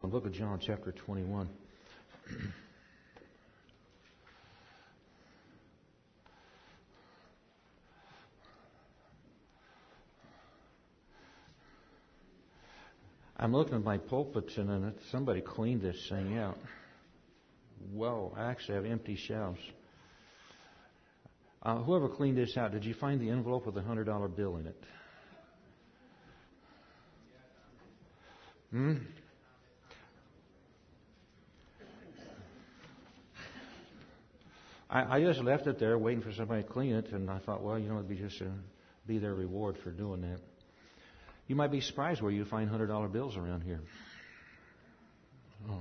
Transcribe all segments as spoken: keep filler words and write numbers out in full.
Book of John, chapter twenty-one. I'm looking at my pulpit and somebody cleaned this thing out. Whoa, I actually have empty shelves. Uh, whoever cleaned this out, did you find the envelope with a one hundred dollar bill in it? Hmm? I, I just left it there waiting for somebody to clean it, and I thought, well, you know, it'd be just a, be their reward for doing that. You might be surprised where you find one hundred dollar bills around here. Oh.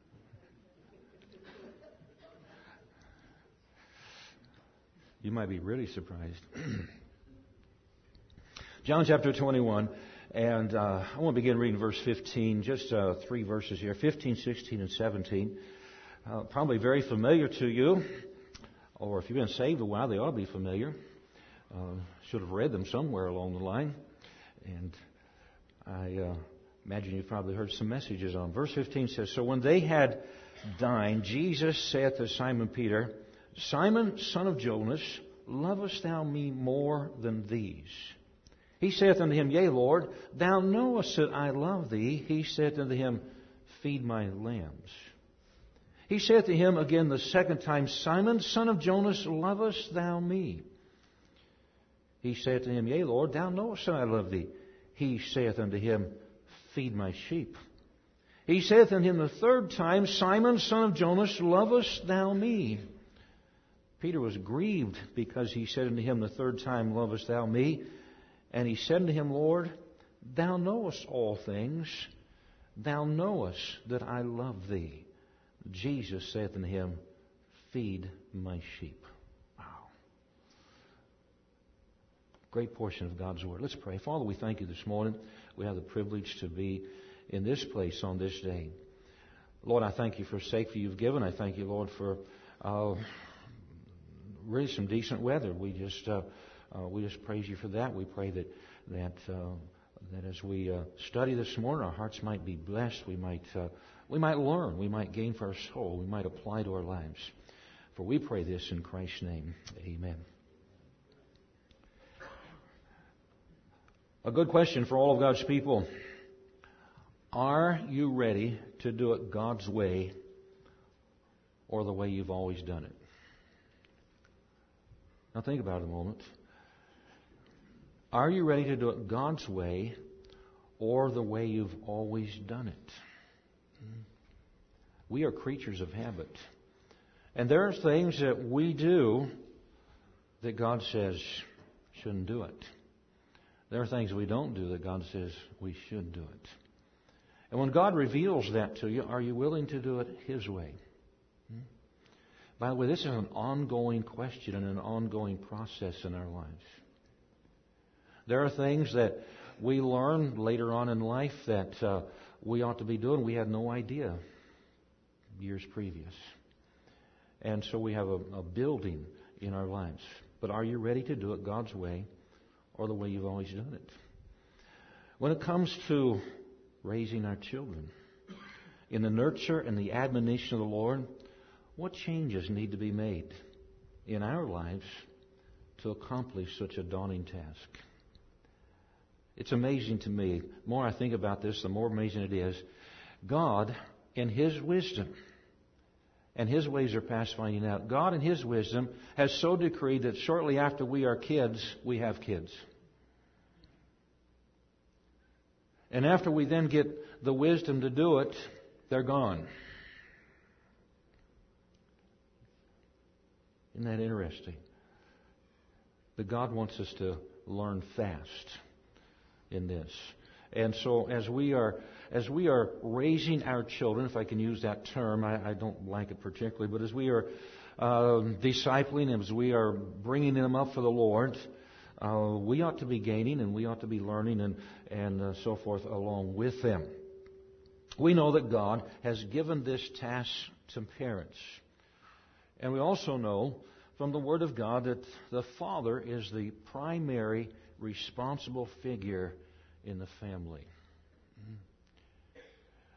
You might be really surprised. John chapter twenty-one, and uh, I want to begin reading verse fifteen, just uh, three verses here, fifteen, sixteen, and seventeen. Uh, probably very familiar to you, or if you've been saved a while, they ought to be familiar. Uh, should have read them somewhere along the line. And I uh, imagine you've probably heard some messages on. Verse fifteen says, "So when they had dined, Jesus saith to Simon Peter, Simon, son of Jonas, lovest thou me more than these? He saith unto him, Yea, Lord, thou knowest that I love thee. He saith unto him, Feed my lambs. He saith to him again the second time, Simon, son of Jonas, lovest thou me? He saith to him, Yea, Lord, thou knowest that I love thee. He saith unto him, Feed my sheep. He saith unto him the third time, Simon, son of Jonas, lovest thou me? Peter was grieved because he said unto him the third time, Lovest thou me? And he said unto him, Lord, thou knowest all things. Thou knowest that I love thee. Jesus saith unto him, Feed my sheep. Wow. Great portion of God's Word. Let's pray. Father, we thank you this morning. We have the privilege to be in this place on this day. Lord, I thank you for safety you've given. I thank you, Lord, for uh, really some decent weather. We just uh, uh, we just praise you for that. We pray that that uh, that as we uh, study this morning, our hearts might be blessed. We might uh, we might learn. We might gain for our soul. We might apply to our lives. For we pray this in Christ's name. Amen. A good question for all of God's people. Are you ready to do it God's way or the way you've always done it? Now think about it a moment. Are you ready to do it God's way or the way you've always done it? We are creatures of habit. And there are things that we do that God says shouldn't do it. There are things we don't do that God says we should do it. And when God reveals that to you, are you willing to do it His way? By the way, this is an ongoing question and an ongoing process in our lives. There are things that we learn later on in life that uh, we ought to be doing. We had no idea years previous. And so we have a, a building in our lives. But are you ready to do it God's way or the way you've always done it? When it comes to raising our children, in the nurture and the admonition of the Lord, what changes need to be made in our lives to accomplish such a daunting task? It's amazing to me. The more I think about this, the more amazing it is. God, in His wisdom, and His ways are past finding out, God in His wisdom has so decreed that shortly after we are kids, we have kids. And after we then get the wisdom to do it, they're gone. Isn't that interesting? That God wants us to learn fast in this. And so as we are as we are raising our children, if I can use that term, I, I don't like it particularly, but as we are uh, discipling them, as we are bringing them up for the Lord, uh, we ought to be gaining and we ought to be learning and, and uh, so forth along with them. We know that God has given this task to parents. And we also know from the Word of God that the father is the primary responsible figure in the family.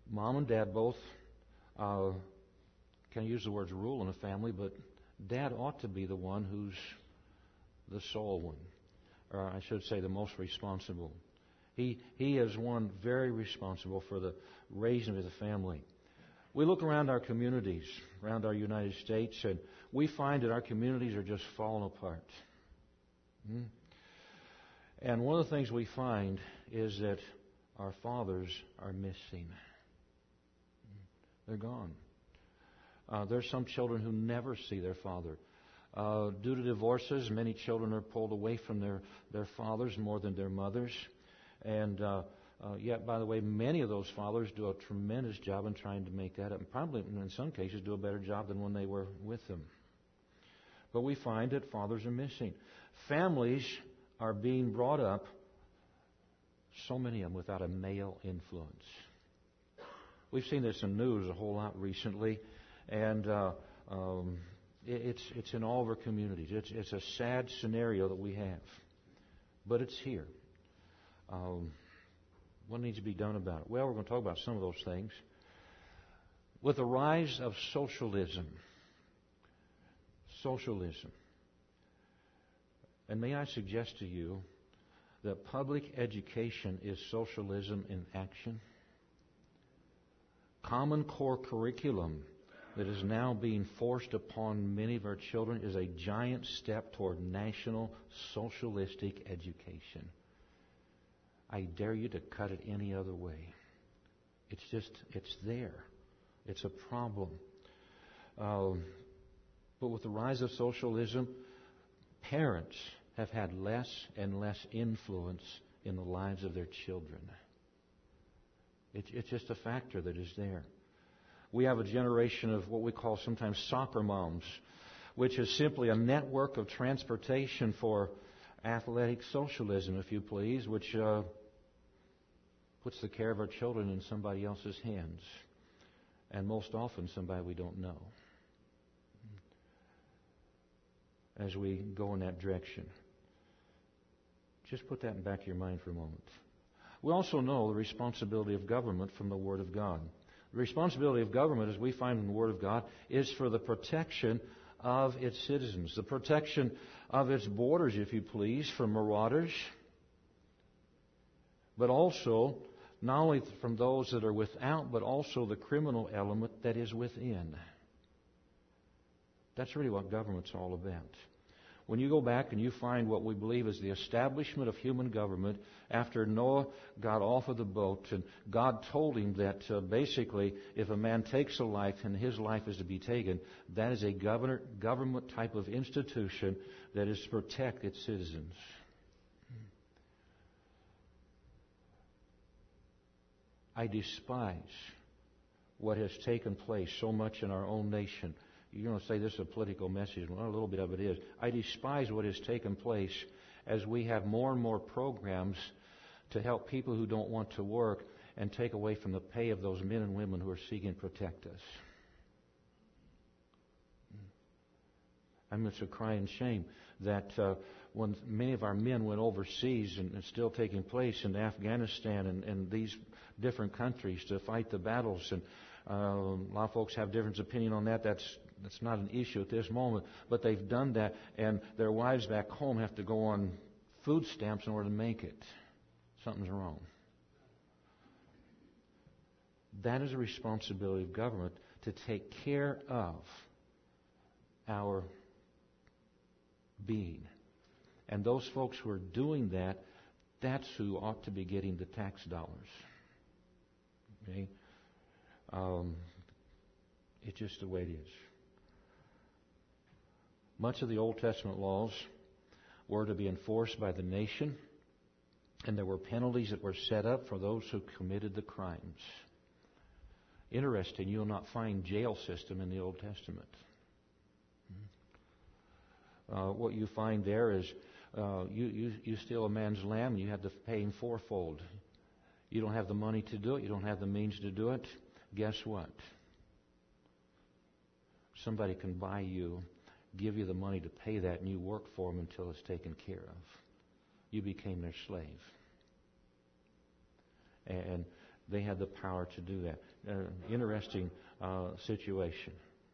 Mom and Dad both uh, can use the words rule in a family, but Dad ought to be the one who's the sole one, or I should say the most responsible. He he is one very responsible for the raising of the family. We look around our communities, around our United States, and we find that our communities are just falling apart. Hmm? And one of the things we find is that our fathers are missing. They're gone. Uh, there's some children who never see their father. Uh, due to divorces, many children are pulled away from their, their fathers more than their mothers. And uh, uh, yet, by the way, many of those fathers do a tremendous job in trying to make that up. And probably, in some cases, do a better job than when they were with them. But we find that fathers are missing. Families are being brought up, so many of them, without a male influence. We've seen this in news a whole lot recently, and uh, um, it, it's it's in all of our communities. It's it's a sad scenario that we have, but it's here. Um, what needs to be done about it? Well, we're going to talk about some of those things. With the rise of socialism, socialism, and may I suggest to you that public education is socialism in action? Common Core curriculum that is now being forced upon many of our children is a giant step toward national socialistic education. I dare you to cut it any other way. It's just, it's there. It's a problem. Um, but with the rise of socialism, parents have had less and less influence in the lives of their children. It's just a factor that is there. We have a generation of what we call sometimes soccer moms, which is simply a network of transportation for athletic socialism, if you please, which uh, puts the care of our children in somebody else's hands, and most often somebody we don't know, as we go in that direction. Just put that in the back of your mind for a moment. We also know the responsibility of government from the Word of God. The responsibility of government, as we find in the Word of God, is for the protection of its citizens, the protection of its borders, if you please, from marauders, but also not only from those that are without, but also the criminal element that is within. That's really what government's all about. When you go back and you find what we believe is the establishment of human government after Noah got off of the boat, and God told him that uh, basically if a man takes a life and his life is to be taken, that is a governor, government type of institution that is to protect its citizens. I despise what has taken place so much in our own nation. You're going to say this is a political message. Well, a little bit of it is. I despise what has taken place as we have more and more programs to help people who don't want to work and take away from the pay of those men and women who are seeking to protect us. I mean, it's a crying shame that uh, when many of our men went overseas, and it's still taking place in Afghanistan and, and these different countries to fight the battles, and uh, a lot of folks have different opinion on that. That's that's not an issue at this moment. But they've done that, and their wives back home have to go on food stamps in order to make it. Something's wrong. That is a responsibility of government to take care of our being. And those folks who are doing that, that's who ought to be getting the tax dollars. Okay? Um, it's just the way it is. Much of the Old Testament laws were to be enforced by the nation, and there were penalties that were set up for those who committed the crimes. Interesting, you'll not find jail system in the Old Testament. Uh, what you find there is uh, you, you, you steal a man's lamb, and you have to pay him fourfold. You don't have the money to do it. You don't have the means to do it. Guess what? Somebody can buy you, give you the money to pay that, and you work for them until it's taken care of. You became their slave. And they had the power to do that. uh, interesting uh, situation.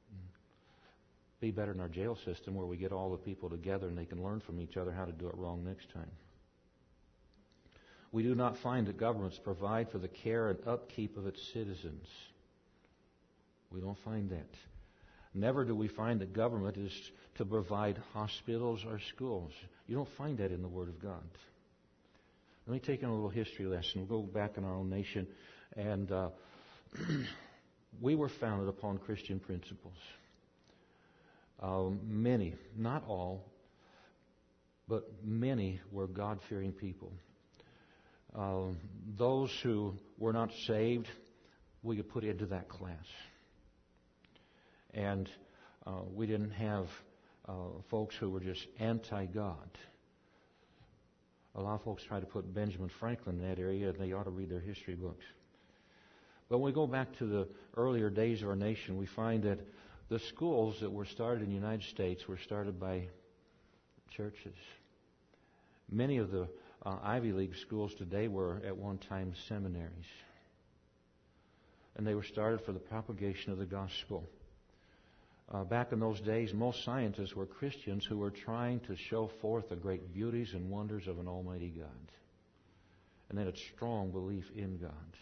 Be better than our jail system where we get all the people together and they can learn from each other how to do it wrong next time. We do not find that governments provide for the care and upkeep of its citizens. We don't find that. Never do we find that government is to provide hospitals or schools. You don't find that in the Word of God. Let me take in a little history lesson. We'll go back in our own nation. And uh, we were founded upon Christian principles. Um, many, not all, but many were God-fearing people. Uh, those who were not saved, we could put into that class. And uh, we didn't have uh, folks who were just anti-God. A lot of folks try to put Benjamin Franklin in that area, and they ought to read their history books. But when we go back to the earlier days of our nation, we find that the schools that were started in the United States were started by churches. Many of the uh, Ivy League schools today were at one time seminaries. And they were started for the propagation of the gospel. Uh, back in those days, most scientists were Christians who were trying to show forth the great beauties and wonders of an almighty God. And they had a strong belief in God.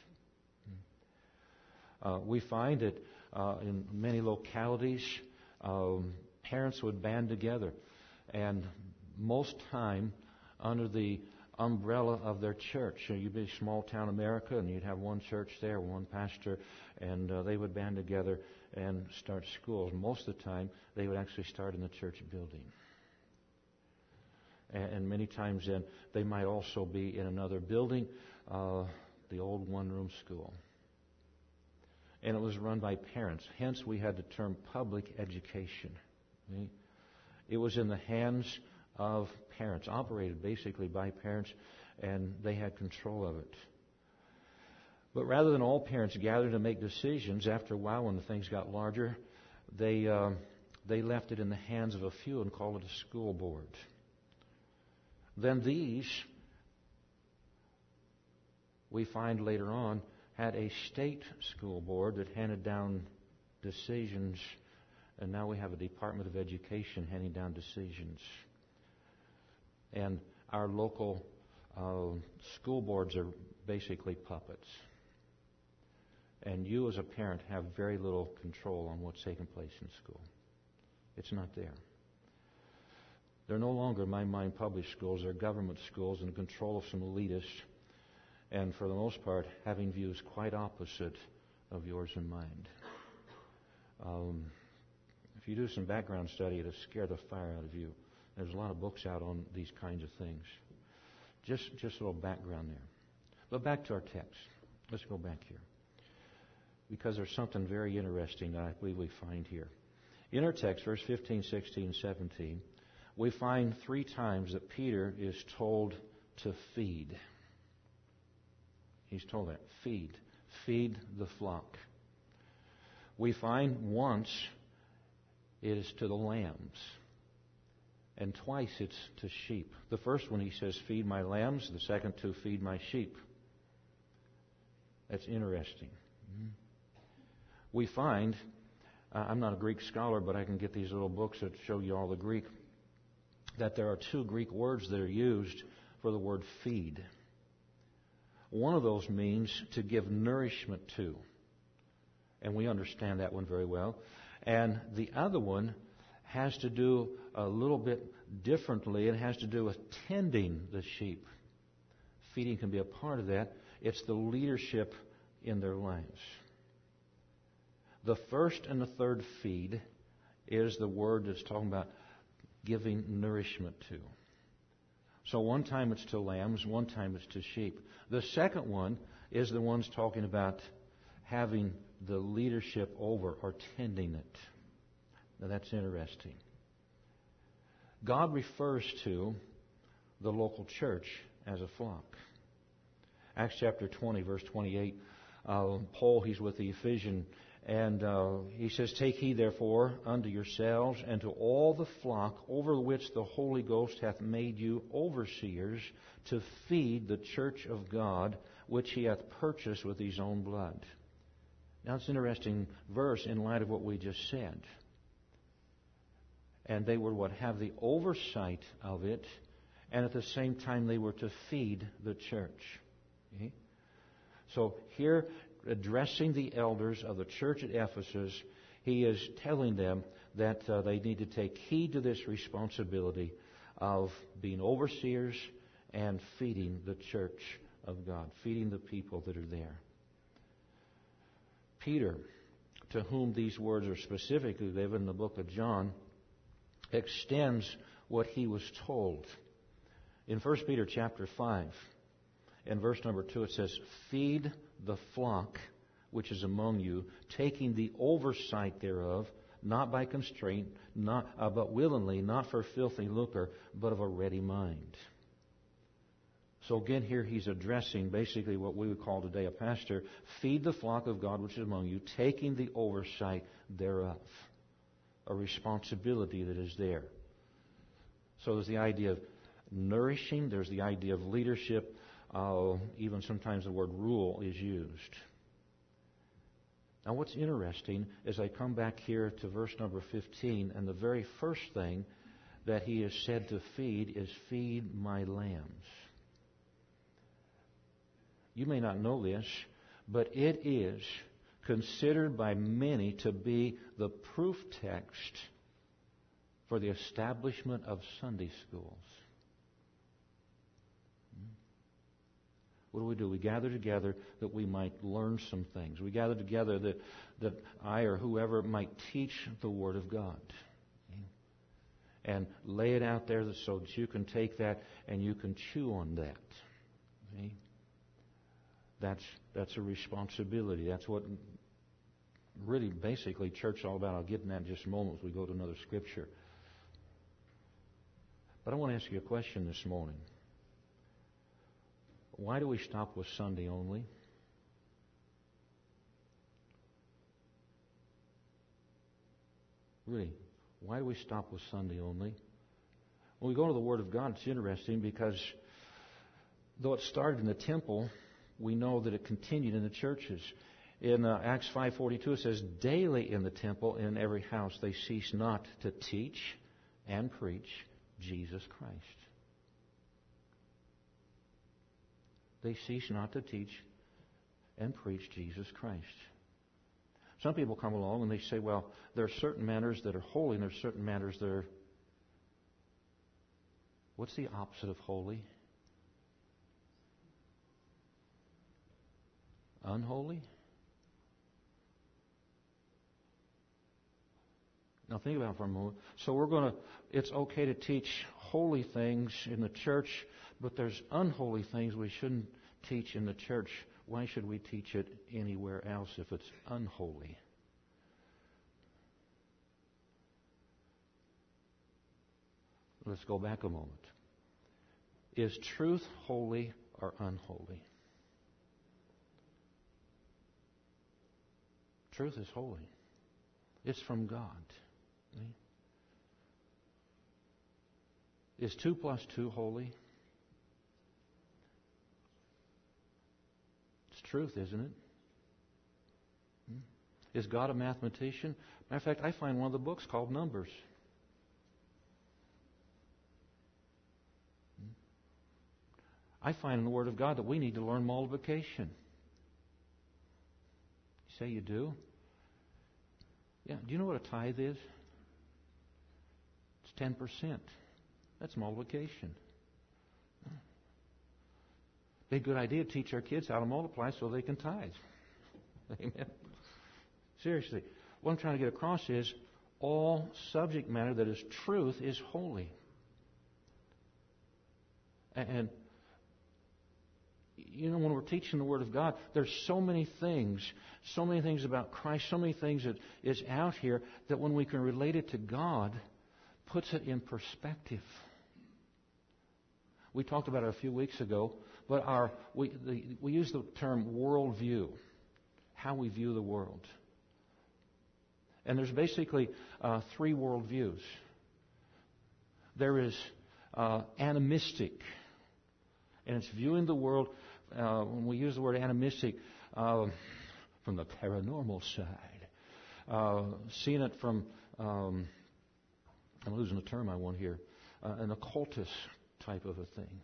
Uh, we find that uh, in many localities, um, parents would band together. And most time, under the umbrella of their church. So you'd be small town America, and you'd have one church there, one pastor, and uh, they would band together and start schools. Most of the time, they would actually start in the church building. And, and many times then, they might also be in another building, uh, the old one-room school. And it was run by parents. Hence, we had the term public education. Okay? It was in the hands of parents, operated basically by parents, and they had control of it. But rather than all parents gather to make decisions, after a while when the things got larger, they uh, they left it in the hands of a few and called it a school board. Then these, we find later on, had a state school board that handed down decisions, and now we have a Department of Education handing down decisions. And our local uh, school boards are basically puppets. And you as a parent have very little control on what's taking place in school. It's not there. They're no longer, in my mind, public schools. They're government schools in the control of some elitists. And for the most part, having views quite opposite of yours and mine. Um, if you do some background study, it'll scare the fire out of you. There's a lot of books out on these kinds of things. Just, just a little background there. But back to our text. Let's go back here. Because there's something very interesting that I believe we find here. In our text, verse fifteen, sixteen, seventeen, we find three times that Peter is told to feed. He's told that. Feed. Feed the flock. We find once it is to the lambs. And twice it's to sheep. The first one he says, feed my lambs. The second two, feed my sheep. That's interesting. Mm-hmm. We find, uh, I'm not a Greek scholar, but I can get these little books that show you all the Greek, that there are two Greek words that are used for the word feed. One of those means to give nourishment to. And we understand that one very well. And the other one has to do a little bit differently. It has to do with tending the sheep. Feeding can be a part of that. It's the leadership in their lives. The first and the third feed is the word that's talking about giving nourishment to. So one time it's to lambs, one time it's to sheep. The second one is the one's talking about having the leadership over or tending it. Now that's interesting. God refers to the local church as a flock. Acts chapter twenty, verse twenty-eight, uh, Paul, he's with the Ephesian, and uh, he says, take heed therefore unto yourselves and to all the flock over which the Holy Ghost hath made you overseers to feed the church of God, which he hath purchased with his own blood. Now, it's an interesting verse in light of what we just said. And they were what have the oversight of it, and at the same time they were to feed the church. Okay? So here, addressing the elders of the church at Ephesus, he is telling them that uh, they need to take heed to this responsibility of being overseers and feeding the church of God, feeding the people that are there. Peter, to whom these words are specifically given in the book of John, extends what he was told. In First Peter chapter five, in verse number two, it says, "Feed the flock which is among you, taking the oversight thereof, not by constraint, not uh, but willingly, not for filthy lucre, but of a ready mind." So again, here he's addressing basically what we would call today a pastor. Feed the flock of God which is among you, taking the oversight thereof. A responsibility that is there. So there's the idea of nourishing, there's the idea of leadership, uh, even sometimes the word rule is used. Now what's interesting is I come back here to verse number fifteen, and the very first thing that he is said to feed is feed my lambs. You may not know this, but it is considered by many to be the proof text for the establishment of Sunday schools. What do we do? We gather together that we might learn some things. We gather together that, that I or whoever might teach the Word of God. Okay? And lay it out there so that you can take that and you can chew on that. Okay? That's, that's a responsibility. That's what really basically church is all about. I'll get in that in just a moment as we go to another scripture. But I want to ask you a question this morning. Why do we stop with Sunday only? Really, why do we stop with Sunday only? When we go to the Word of God, it's interesting because though it started in the temple, we know that it continued in the churches. In uh, Acts five forty-two, it says, "Daily in the temple and in every house they cease not to teach and preach Jesus Christ." They cease not to teach and preach Jesus Christ. Some people come along and they say, well, there are certain matters that are holy and there are certain matters that are... What's the opposite of holy? Unholy? Now think about it for a moment. So we're going to, it's okay to teach holy things in the church, but there's unholy things we shouldn't teach in the church. Why should we teach it anywhere else if it's unholy? Let's go back a moment. Is truth holy or unholy? Truth is holy. It's from God. Is two plus two holy? It's truth, isn't it? Is God a mathematician? Matter of fact, I find one of the books called Numbers. I find in the Word of God that we need to learn multiplication. You say you do? Yeah. Do you know what a tithe is? It's ten percent. That's multiplication. Be a good idea to teach our kids how to multiply so they can tithe. Amen. Seriously. What I'm trying to get across is all subject matter that is truth is holy. And you know, when we're teaching the Word of God, there's so many things, so many things about Christ, so many things that is out here that when we can relate it to God, puts it in perspective. We talked about it a few weeks ago, but our we the, we use the term worldview, how we view the world. And there's basically uh, three worldviews. There is uh, animistic, and it's viewing the world. Uh, when we use the word animistic, uh, from from the paranormal side. Uh, seen it from, um, I'm losing the term I want here, uh, an occultist type of a thing.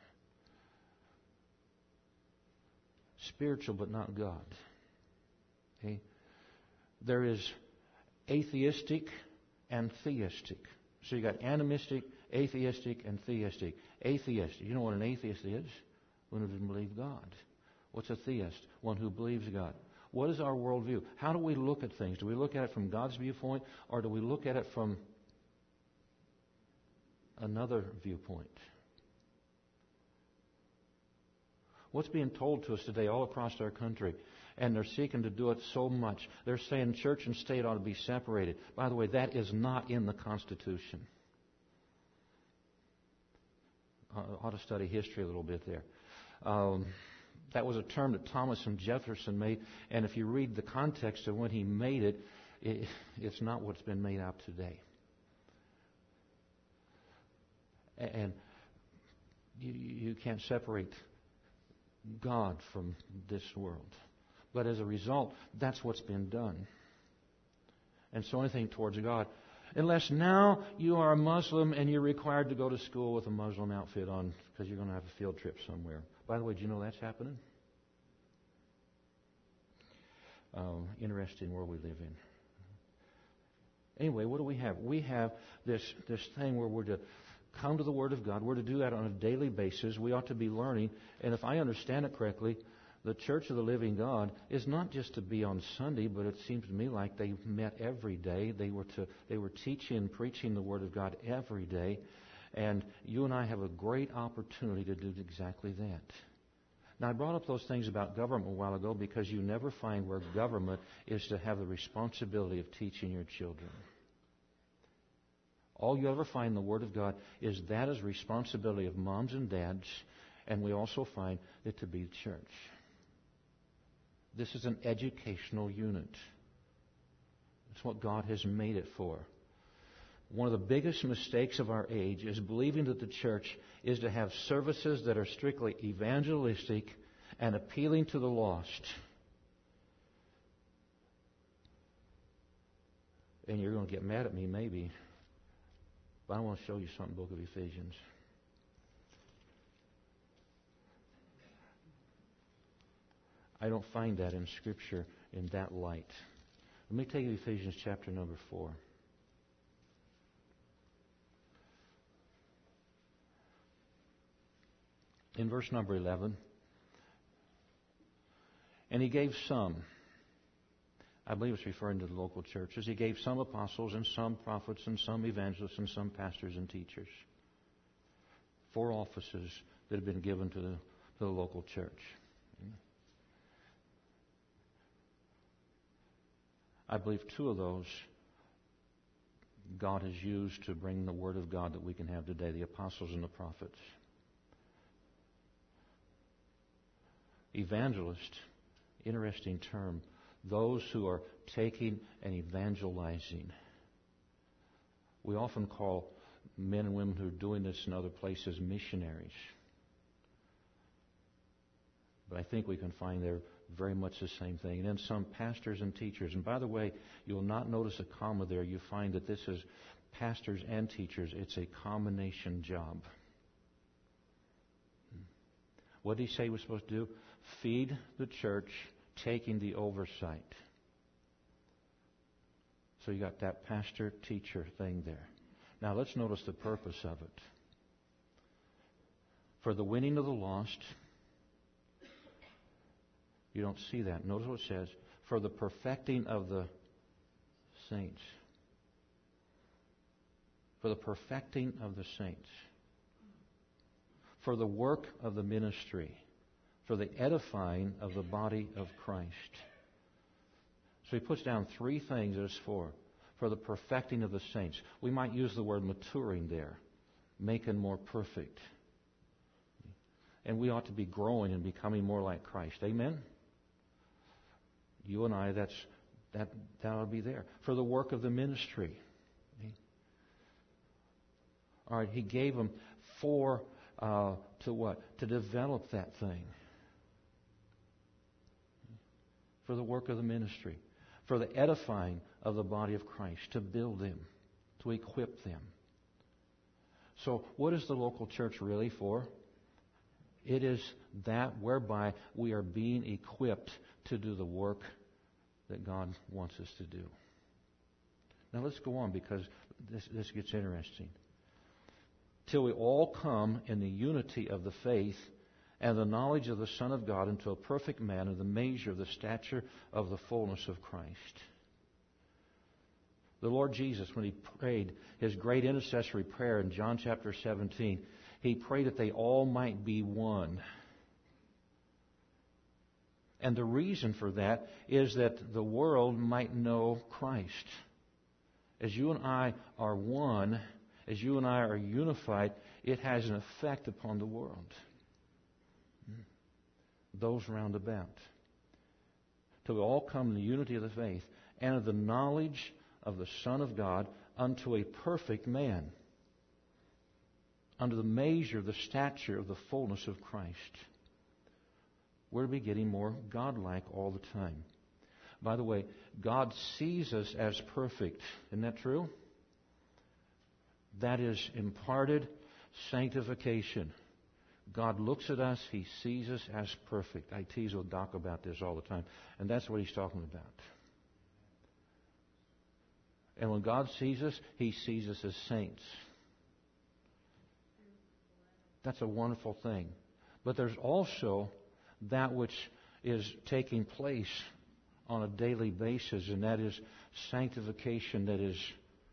Spiritual but not God. Okay? There is atheistic and theistic. So you got animistic, atheistic, and theistic. Atheist, you know what an atheist is? One who doesn't believe God. What's a theist? One who believes God. What is our worldview? How do we look at things? Do we look at it from God's viewpoint, or do we look at it from another viewpoint? What's being told to us today all across our country? And they're seeking to do it so much. They're saying church and state ought to be separated. By the way, that is not in the Constitution. I ought to study history a little bit there. Um, that was a term that Thomas and Jefferson made. And if you read the context of when he made it, it it's not what's been made out today. And you, you can't separate God from this world. But as a result, that's what's been done. And so anything towards God, unless now you are a Muslim and you're required to go to school with a Muslim outfit on because you're going to have a field trip somewhere. By the way, do you know that's happening? Um, interesting world we live in. Anyway, what do we have? We have this, this thing where we're to come to the Word of God. We're to do that on a daily basis. We ought to be learning. And if I understand it correctly, the Church of the Living God is not just to be on Sunday, but it seems to me like they met every day. They were to they were teaching, preaching the Word of God every day. And you and I have a great opportunity to do exactly that. Now, I brought up those things about government a while ago because you never find where government is to have the responsibility of teaching your children. All you ever find in the Word of God is that is responsibility of moms and dads, and we also find it to be the church. This is an educational unit. It's what God has made it for. One of the biggest mistakes of our age is believing that the church is to have services that are strictly evangelistic and appealing to the lost. And you're going to get mad at me, maybe. But I want to show you something, book of Ephesians. I don't find that in Scripture in that light. Let me take you to Ephesians chapter number four. In verse number eleven. And he gave some, I believe it's referring to the local churches. He gave some apostles and some prophets and some evangelists and some pastors and teachers. Four offices that have been given to the, to the local church. I believe two of those God has used to bring the Word of God that we can have today, the apostles and the prophets. Evangelist, interesting term. Those who are taking and evangelizing. We often call men and women who are doing this in other places missionaries. But I think we can find they're very much the same thing. And then some pastors and teachers. And by the way, you'll not notice a comma there. You find that this is pastors and teachers. It's a combination job. What did he say we're supposed to do? Feed the church, taking the oversight. So you got that pastor-teacher thing there. Now let's notice the purpose of it. For the winning of the lost. You don't see that. Notice what it says. For the perfecting of the saints. For the perfecting of the saints. For the work of the ministry. For the edifying of the body of Christ. So he puts down three things that it's for. For the perfecting of the saints. We might use the word maturing there. Making more perfect. And we ought to be growing and becoming more like Christ. Amen? You and I, that's that that ought to be there. For the work of the ministry. All right, he gave them four uh, to what? To develop that thing. for the work of the ministry, for the edifying of the body of Christ, to build them, to equip them. So what is the local church really for? It is that whereby we are being equipped to do the work that God wants us to do. Now let's go on, because this, this gets interesting. Till we all come in the unity of the faith and the knowledge of the Son of God into a perfect man in the measure of the stature of the fullness of Christ. The Lord Jesus, when He prayed His great intercessory prayer in John chapter seventeen, He prayed that they all might be one. And the reason for that is that the world might know Christ. As you and I are one, as you and I are unified, it has an effect upon the world. Those round about. Till we all come in the unity of the faith and of the knowledge of the Son of God unto a perfect man, under the measure of the stature of the fullness of Christ. We're to be getting more godlike all the time. By the way, God sees us as perfect. Isn't that true? That is imparted sanctification. God looks at us, He sees us as perfect. I tease with Doc about this all the time, and that's what he's talking about. And when God sees us, He sees us as saints. That's a wonderful thing. But there's also that which is taking place on a daily basis, and that is sanctification that is,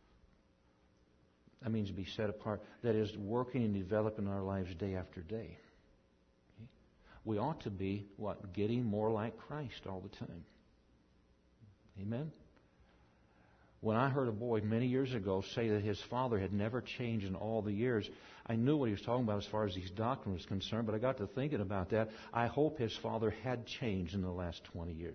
that means to be set apart, that is working and developing our lives day after day. Okay? We ought to be, what? Getting more like Christ all the time. Amen? When I heard a boy many years ago say that his father had never changed in all the years, I knew what he was talking about as far as his doctrine was concerned, but I got to thinking about that. I hope his father had changed in the last twenty years.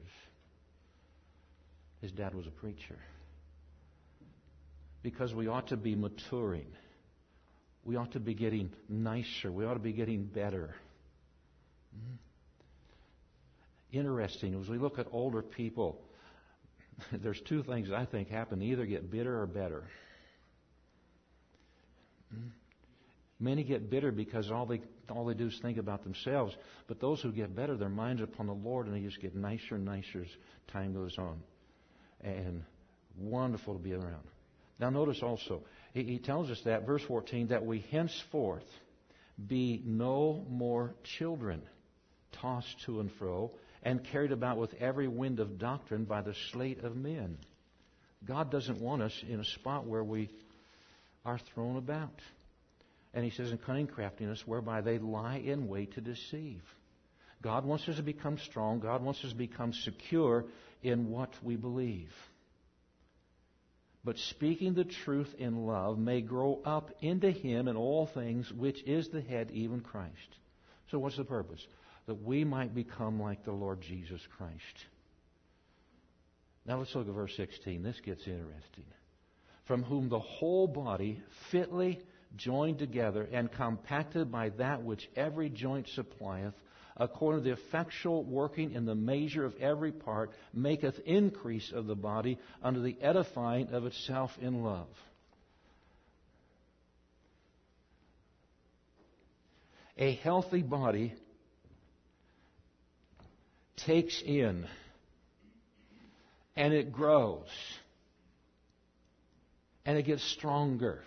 His dad was a preacher. Because we ought to be maturing. We ought to be getting nicer. We ought to be getting better. Interesting, as we look at older people, there's two things I think happen. They either get bitter or better. Many get bitter because all they all they do is think about themselves. But those who get better, their minds are upon the Lord, and they just get nicer and nicer as time goes on. And wonderful to be around. Now notice also, he, he tells us that, verse fourteen, that we henceforth be no more children, tossed to and fro, and carried about with every wind of doctrine by the sleight of men. God doesn't want us in a spot where we are thrown about. And He says in cunning craftiness, whereby they lie in wait to deceive. God wants us to become strong. God wants us to become secure in what we believe. But speaking the truth in love may grow up into Him in all things, which is the head, even Christ. So what's the purpose? That we might become like the Lord Jesus Christ. Now let's look at verse sixteen. This gets interesting. From whom the whole body, fitly joined together and compacted by that which every joint supplieth, according to the effectual working in the measure of every part, maketh increase of the body unto the edifying of itself in love. A healthy body takes in and it grows and it gets stronger.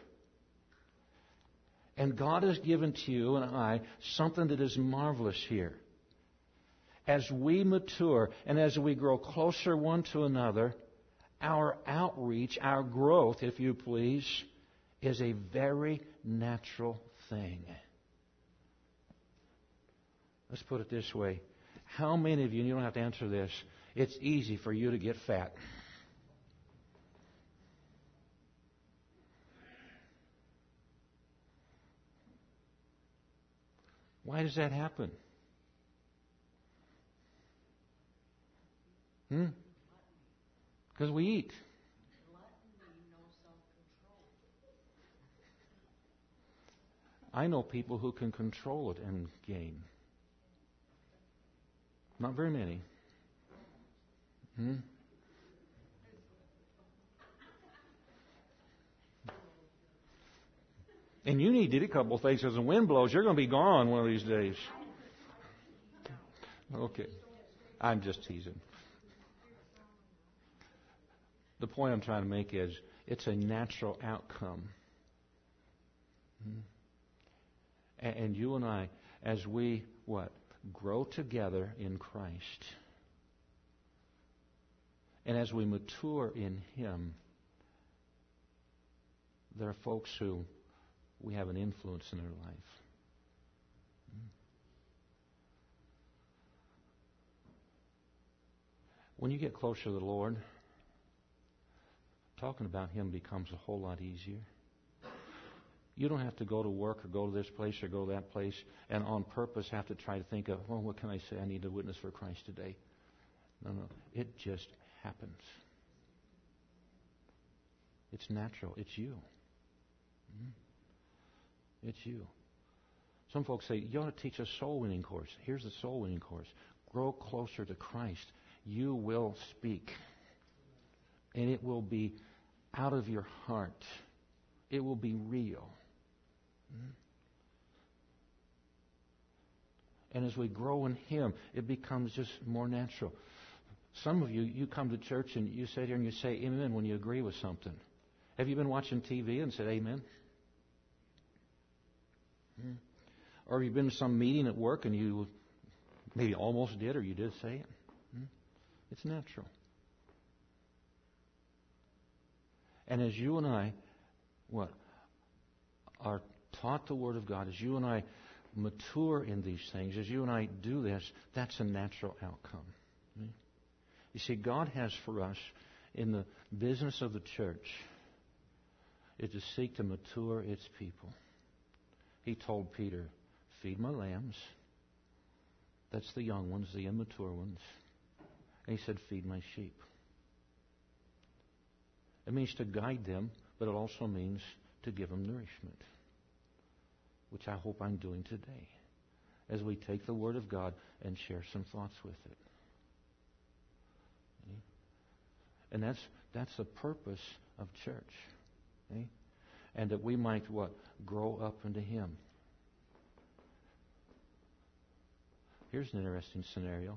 And God has given to you and I something that is marvelous here. As we mature and as we grow closer one to another, our outreach, our growth, if you please, is a very natural thing. Let's put it this way. How many of you, and you don't have to answer this, it's easy for you to get fat? Why does that happen? Hmm? Because we eat. I know people who can control it and gain. Not very many. Hmm? And you need to do a couple of things because the wind blows. You're going to be gone one of these days. Okay. I'm just teasing. The point I'm trying to make is it's a natural outcome. And you and I, as we, what? Grow together in Christ. And as we mature in Him, there are folks who we have an influence in their life. When you get closer to the Lord, talking about Him becomes a whole lot easier. You don't have to go to work or go to this place or go to that place and on purpose have to try to think of, well, what can I say? I need to witness for Christ today. No, no. It just happens. It's natural. It's you. It's you. Some folks say, you ought to teach a soul winning course. Here's the soul winning course. Grow closer to Christ. You will speak. And it will be out of your heart. It will be real. And as we grow in Him, it becomes just more natural. Some of you, you come to church and you sit here and you say amen when you agree with something. Have you been watching T V and said amen? Hmm. Or have you been to some meeting at work and you maybe almost did or you did say it? Hmm. It's natural. And as you and I, what, are taught the Word of God, as you and I mature in these things, as you and I do this, that's a natural outcome. You see, God has for us in the business of the church is to seek to mature its people. He told Peter, feed my lambs. That's the young ones, the immature ones. And He said, feed my sheep. It means to guide them, but it also means to give them nourishment, which I hope I'm doing today as we take the Word of God and share some thoughts with it. And that's that's the purpose of church. Okay? And that we might, what? Grow up into Him. Here's an interesting scenario.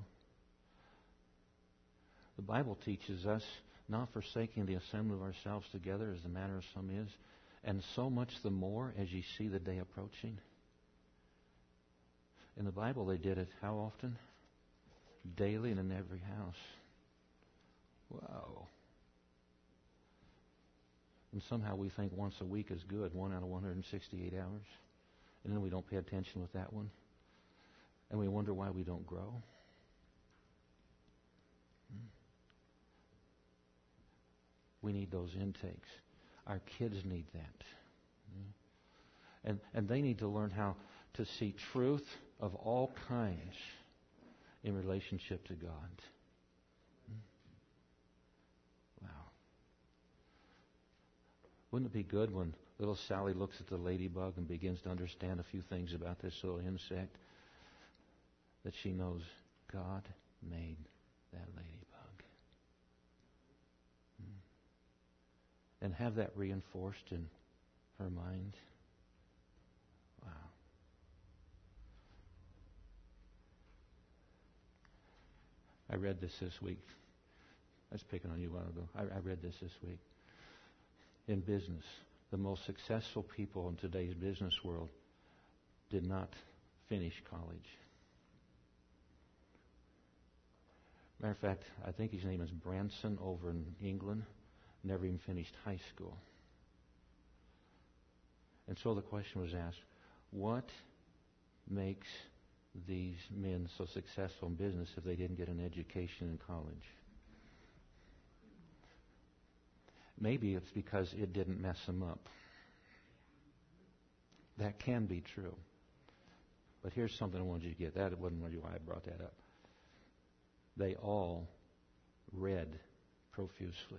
The Bible teaches us not forsaking the assembly of ourselves together as the manner of some is, and so much the more as ye see the day approaching. In the Bible they did it how often? Daily and in every house. Wow. And somehow we think once a week is good, one out of one hundred sixty-eight hours. And then we don't pay attention with that one. And we wonder why we don't grow. We need those intakes. Our kids need that. And, and they need to learn how to see truth of all kinds in relationship to God. Wow. Wouldn't it be good when little Sally looks at the ladybug and begins to understand a few things about this little insect, that she knows God made that ladybug? And have that reinforced in her mind. Wow. I read this this week. I was picking on you a while ago. I, I read this this week. In business, the most successful people in today's business world did not finish college. Matter of fact, I think his name is Branson over in England. Never even finished high school. And so the question was asked, what makes these men so successful in business if they didn't get an education in college? Maybe it's because it didn't mess them up. That can be true. But here's something I wanted you to get. That wasn't really why I brought that up. They all read profusely.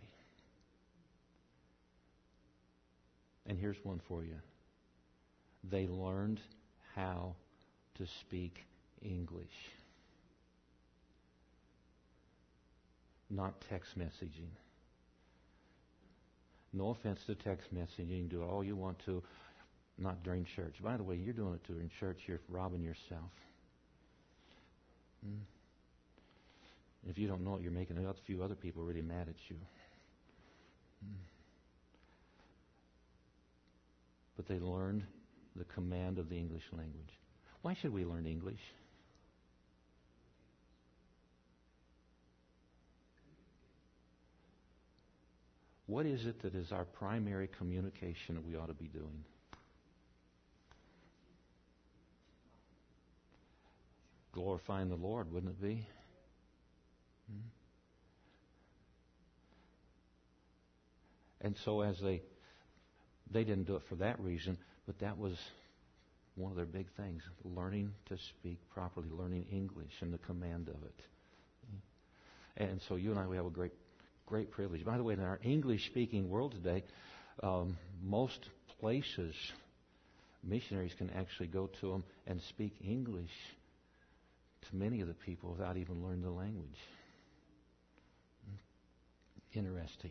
And here's one for you. They learned how to speak English. not text messaging. No offense to text messaging. You can do all you want to, not during church. By the way, you're doing it during church. You're robbing yourself. Hmm. If you don't know it, you're making a few other people really mad at you. Hmm. But they learned the command of the English language. Why should we learn English? What is it that is our primary communication that we ought to be doing? Glorifying the Lord, wouldn't it be? Hmm. And so as they they didn't do it for that reason, but that was one of their big things, learning to speak properly, learning English and the command of it. And so you and I, we have a great great privilege. By the way, in our English-speaking world today, um, most places, missionaries can actually go to them and speak English to many of the people without even learning the language. Interesting.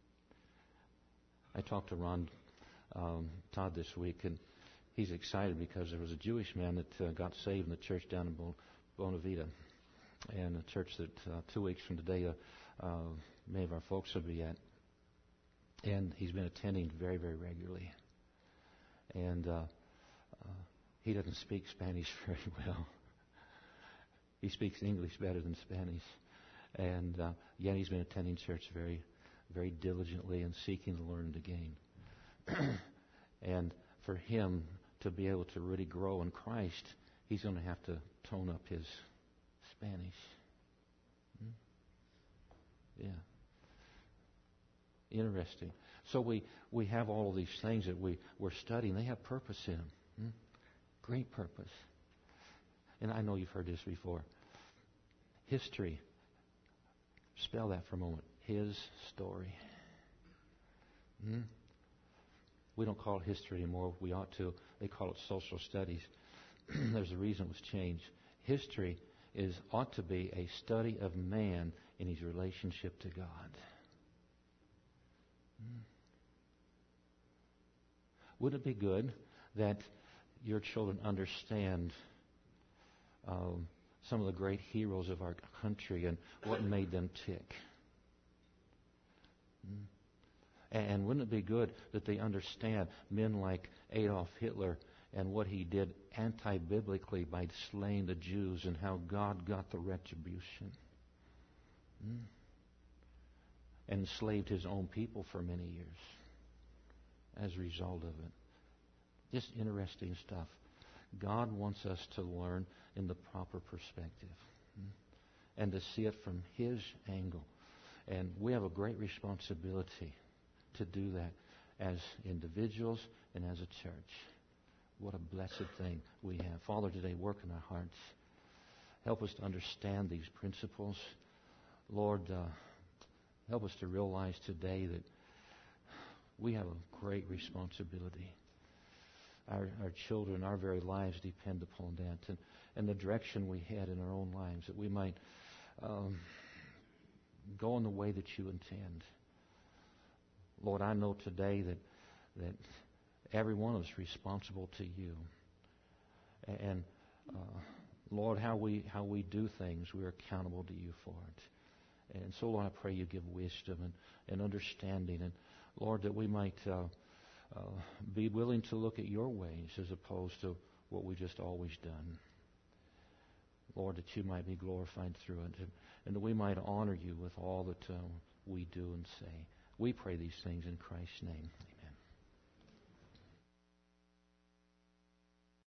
I talked to Ron um, Todd this week, and he's excited because there was a Jewish man that uh, got saved in the church down in Bon- Bonavita, and a church that uh, two weeks from today, uh, uh, many of our folks will be at. And he's been attending very, very regularly. And uh, uh, he doesn't speak Spanish very well. He speaks English better than Spanish. And uh, yet he's been attending church very, very diligently and seeking to learn it again. And for him to be able to really grow in Christ, he's going to have to tone up his Spanish. Hmm? Yeah. Interesting. So we, we have all of these things that we, we're studying. They have purpose in them. Hmm? Great purpose. And I know you've heard this before. History. Spell that for a moment. His story. Hmm? We don't call it history anymore. We ought to. They call it social studies. There's a reason it was changed. History is ought to be a study of man in his relationship to God. Hmm. Wouldn't it be good that your children understand um, some of the great heroes of our country and what made them tick? Hmm. And wouldn't it be good that they understand men like Adolf Hitler and what he did anti-biblically by slaying the Jews and how God got the retribution? Hmm. And enslaved his own people for many years as a result of it. Just interesting stuff. God wants us to learn in the proper perspective hmm? and to see it from His angle. And we have a great responsibility to do that as individuals and as a church. What a blessed thing we have. Father, today work in our hearts. Help us to understand these principles. Lord, uh, help us to realize today that we have a great responsibility. Our, our children, our very lives depend upon that. And, and the direction we head in our own lives, that we might um, go in the way that you intend. Lord, I know today that that every one of us is responsible to you. And uh, Lord, how we how we do things, we're accountable to you for it. And so, Lord, I pray you give wisdom and, and understanding. And, Lord, that we might uh, uh, be willing to look at your ways as opposed to what we've just always done. Lord, that you might be glorified through it. And, and that we might honor you with all that uh, we do and say. We pray these things in Christ's name. Amen.